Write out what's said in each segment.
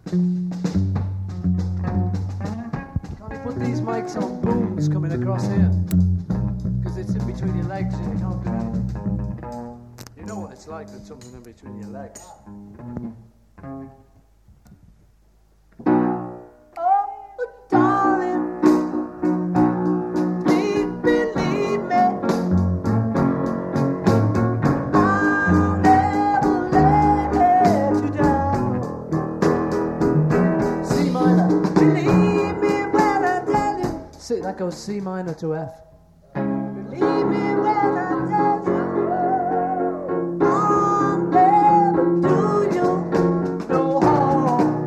Can't you put these mics on booms coming across here? Because it's in between your legs and you can't do anything. You know what it's like with something in between your legs. That goes C minor to F. Believe me when I tell you, I'll never do you no harm.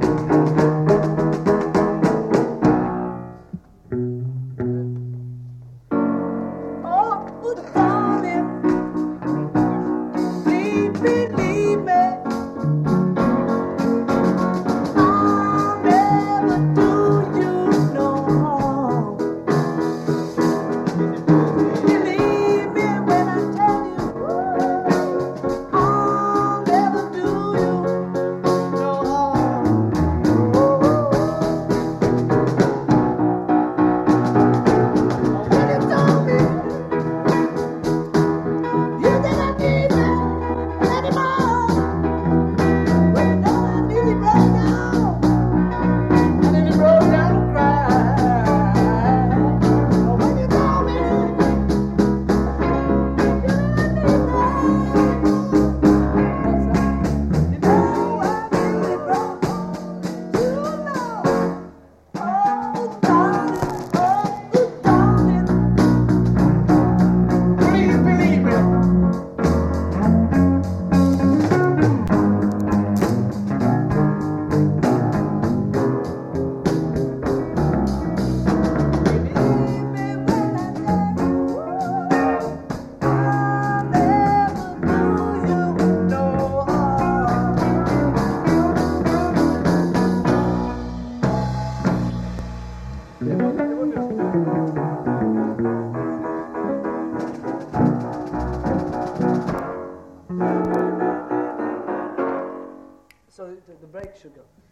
Oh, darling, please believe me. I'll never do you no harm. Believe me when I tell you, I'll never do you no harm. When you told me you didn't need me anymore, when you know I nearly broke down, I nearly broke down and cried. When you told me so the break should go.